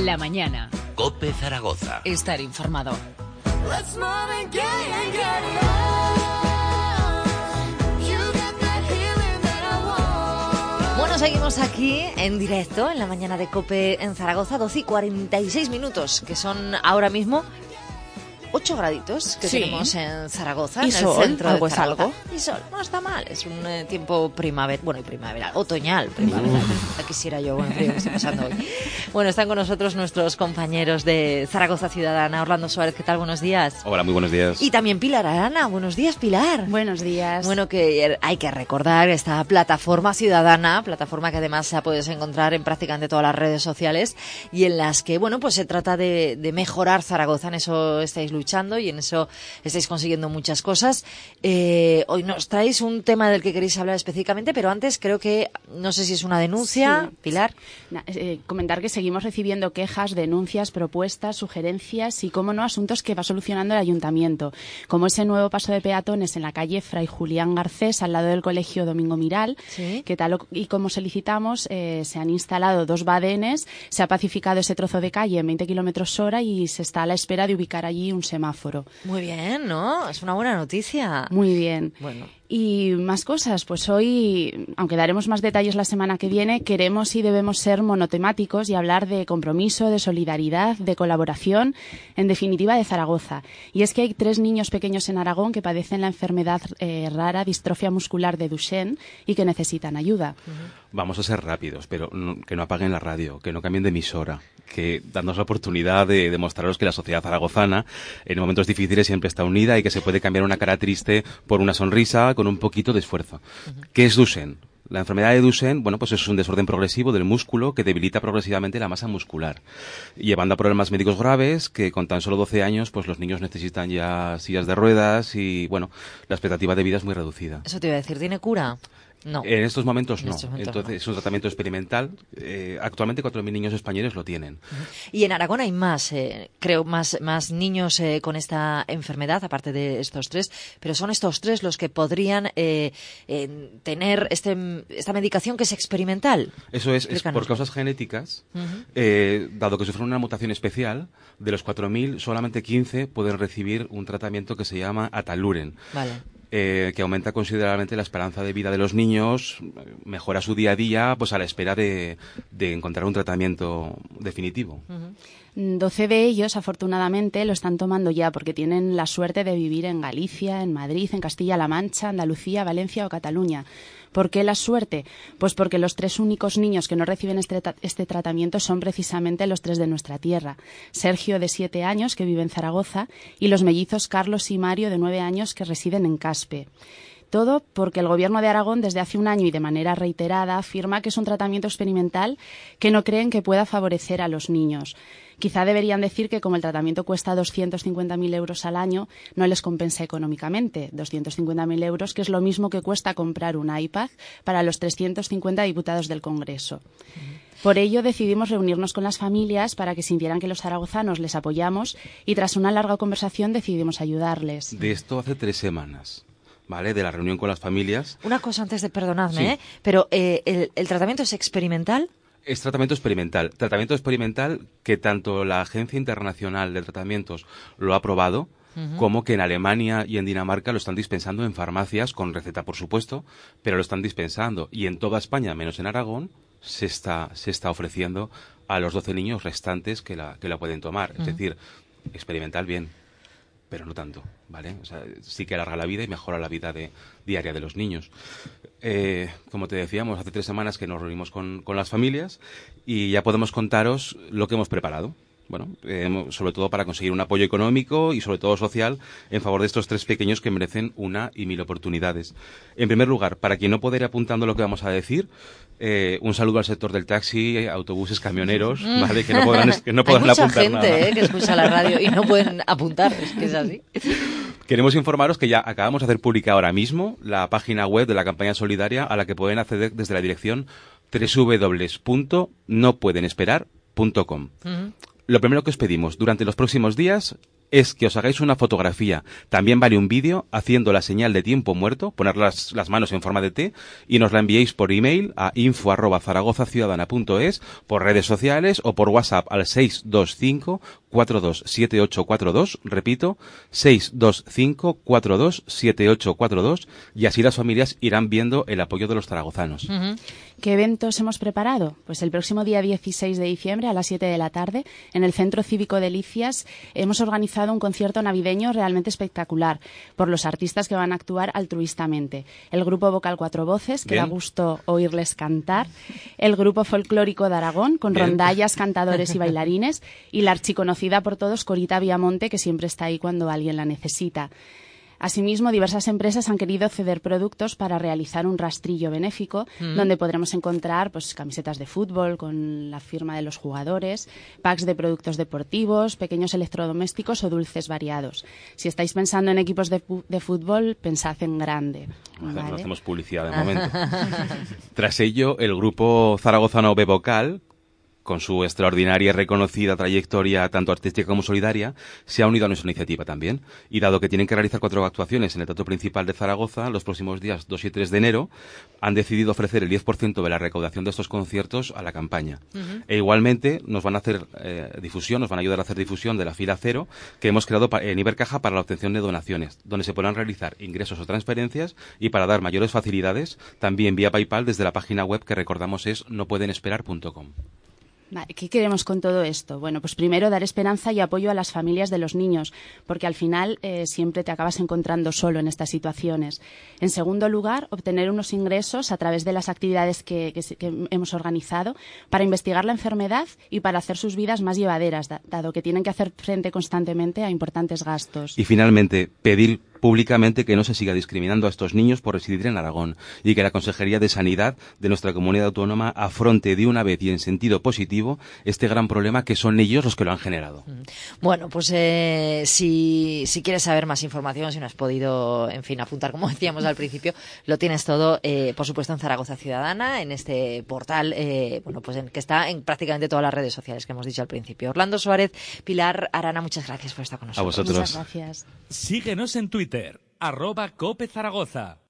La mañana. COPE Zaragoza. Estar informado. Bueno, seguimos aquí en directo en la mañana de COPE en Zaragoza, 12:46, que son ahora mismo 8 graditos que tenemos en Zaragoza, y en sol, el centro algo de es Zaragoza. algo. Y sol, no está mal, es un tiempo primaveral, otoñal, primaveral. Ya quisiera yo, bueno, frío que estoy pasando hoy. Bueno, están con nosotros nuestros compañeros de Zaragoza Ciudadana. Orlando Suárez, ¿qué tal? Buenos días. Hola, muy buenos días. Y también Pilar Arana. Buenos días, Pilar. Buenos días. Bueno, que hay que recordar esta plataforma ciudadana, plataforma que además la puedes encontrar en prácticamente todas las redes sociales y en las que, bueno, pues se trata de mejorar Zaragoza. En eso estáis luchando y en eso estáis consiguiendo muchas cosas. Hoy nos traéis un tema del que queréis hablar específicamente, pero antes creo que, no sé si es una denuncia, sí. Pilar. Comentar que seguimos recibiendo quejas, denuncias, propuestas, sugerencias y, cómo no, asuntos que va solucionando el ayuntamiento, como ese nuevo paso de peatones en la calle Fray Julián Garcés, al lado del colegio Domingo Miral, ¿sí? Que tal y como solicitamos, se han instalado 2 badenes, se ha pacificado ese trozo de calle en 20 km/h y se está a la espera de ubicar allí un semáforo. Muy bien, ¿no? Es una buena noticia. Muy bien. Bueno. Y más cosas, pues hoy, aunque daremos más detalles la semana que viene, queremos y debemos ser monotemáticos y hablar de compromiso, de solidaridad, de colaboración, en definitiva de Zaragoza. Y es que hay 3 niños pequeños en Aragón que padecen la enfermedad rara distrofia muscular de Duchenne y que necesitan ayuda. Vamos a ser rápidos, pero que no apaguen la radio, que no cambien de emisora, que dándonos la oportunidad de demostraros que la sociedad zaragozana en momentos difíciles siempre está unida y que se puede cambiar una cara triste por una sonrisa con un poquito de esfuerzo. ¿Qué es Duchenne? La enfermedad de Duchenne, bueno, pues es un desorden progresivo del músculo que debilita progresivamente la masa muscular, llevando a problemas médicos graves que con tan solo 12 años, pues los niños necesitan ya sillas de ruedas y, bueno, la expectativa de vida es muy reducida. Eso te iba a decir, ¿tiene cura? No. En estos momentos no. Entonces no. Es un tratamiento experimental. Actualmente 4.000 niños españoles lo tienen. Y en Aragón hay más, creo, más niños con esta enfermedad, aparte de estos 3, pero son estos 3 los que podrían tener esta medicación que es experimental. Eso es por causas genéticas, dado que sufren una mutación especial, de los 4.000 solamente 15 pueden recibir un tratamiento que se llama Ataluren. Vale. Que aumenta considerablemente la esperanza de vida de los niños, mejora su día a día, pues a la espera de encontrar un tratamiento definitivo. 12 de ellos, afortunadamente, lo están tomando ya porque tienen la suerte de vivir en Galicia, en Madrid, en Castilla-La Mancha, Andalucía, Valencia o Cataluña. ¿Por qué la suerte? Pues porque los 3 únicos niños que no reciben este tratamiento son precisamente los 3 de nuestra tierra. Sergio, de 7 años, que vive en Zaragoza, y los mellizos Carlos y Mario, de 9 años, que residen en Caspe. Todo porque el Gobierno de Aragón, desde hace un año y de manera reiterada, afirma que es un tratamiento experimental que no creen que pueda favorecer a los niños. Quizá deberían decir que como el tratamiento cuesta 250.000 euros al año, no les compensa económicamente. 250.000 euros, que es lo mismo que cuesta comprar un iPad para los 350 diputados del Congreso. Por ello decidimos reunirnos con las familias para que sintieran que los zaragozanos les apoyamos y tras una larga conversación decidimos ayudarles. De esto hace 3 semanas. ¿Vale? De la reunión con las familias. Una cosa antes de perdonadme, sí. Pero ¿el tratamiento es experimental? Es tratamiento experimental. Tratamiento experimental que tanto la Agencia Internacional de Tratamientos lo ha aprobado, como que en Alemania y en Dinamarca lo están dispensando en farmacias, con receta por supuesto, pero lo están dispensando. Y en toda España, menos en Aragón, se está ofreciendo a los 12 niños restantes que la pueden tomar. Es decir, experimental bien, pero no tanto, ¿vale? O sea, sí que alarga la vida y mejora la vida diaria de los niños. Como te decíamos, hace 3 semanas que nos reunimos con las familias y ya podemos contaros lo que hemos preparado. Bueno, sobre todo para conseguir un apoyo económico y sobre todo social en favor de estos 3 pequeños que merecen una y 1000 oportunidades. En primer lugar, para quien no pueda ir apuntando lo que vamos a decir, un saludo al sector del taxi, autobuses, camioneros, ¿vale? Que no podrán Hay mucha apuntar gente nada. Que escucha la radio y no pueden apuntar, es que es así. Queremos informaros que ya acabamos de hacer pública ahora mismo la página web de la campaña solidaria a la que pueden acceder desde la dirección www.nopuedenesperar.com. Lo primero que os pedimos, durante los próximos días, es que os hagáis una fotografía. También vale un vídeo haciendo la señal de tiempo muerto, poner las manos en forma de T y nos la enviéis por email a info@zaragozaciudadana.es, por redes sociales o por WhatsApp al 625 427842, repito, 625 427842, y así las familias irán viendo el apoyo de los zaragozanos. ¿Qué eventos hemos preparado? Pues el próximo día 16 de diciembre a las 7 de la tarde, en el Centro Cívico Delicias, hemos organizado un concierto navideño realmente espectacular por los artistas que van a actuar altruistamente. El grupo vocal Cuatro Voces, que da gusto oírles cantar, el grupo folclórico de Aragón, con rondallas, cantadores y bailarines, y la archiconocida por todos Corita Viamonte, que siempre está ahí cuando alguien la necesita. Asimismo, diversas empresas han querido ceder productos para realizar un rastrillo benéfico donde podremos encontrar pues camisetas de fútbol con la firma de los jugadores, packs de productos deportivos, pequeños electrodomésticos o dulces variados. Si estáis pensando en equipos de fútbol, pensad en grande. ¿Vale? No hacemos publicidad de momento. Tras ello, el grupo zaragozano B Vocal, con su extraordinaria y reconocida trayectoria tanto artística como solidaria, se ha unido a nuestra iniciativa también. Y dado que tienen que realizar 4 actuaciones en el Teatro Principal de Zaragoza los próximos días 2 y 3 de enero, han decidido ofrecer el 10% de la recaudación de estos conciertos a la campaña. E igualmente nos van a hacer difusión, nos van a ayudar a hacer difusión de la fila cero que hemos creado en Ibercaja para la obtención de donaciones, donde se podrán realizar ingresos o transferencias, y para dar mayores facilidades también vía PayPal desde la página web, que recordamos es nopuedenesperar.com. Vale, ¿qué queremos con todo esto? Bueno, pues primero dar esperanza y apoyo a las familias de los niños, porque al final siempre te acabas encontrando solo en estas situaciones. En segundo lugar, obtener unos ingresos a través de las actividades que hemos organizado para investigar la enfermedad y para hacer sus vidas más llevaderas, dado que tienen que hacer frente constantemente a importantes gastos. Y finalmente, pedir públicamente que no se siga discriminando a estos niños por residir en Aragón, y que la Consejería de Sanidad de nuestra comunidad autónoma afronte de una vez y en sentido positivo este gran problema, que son ellos los que lo han generado. Bueno, pues si quieres saber más información, si no has podido, en fin, apuntar, como decíamos al principio, lo tienes todo, por supuesto, en Zaragoza Ciudadana, en este portal, pues que está en prácticamente todas las redes sociales que hemos dicho al principio. Orlando Suárez, Pilar Arana, muchas gracias por estar con nosotros. A vosotros. Muchas gracias. Síguenos en Twitter, @CopeZaragoza.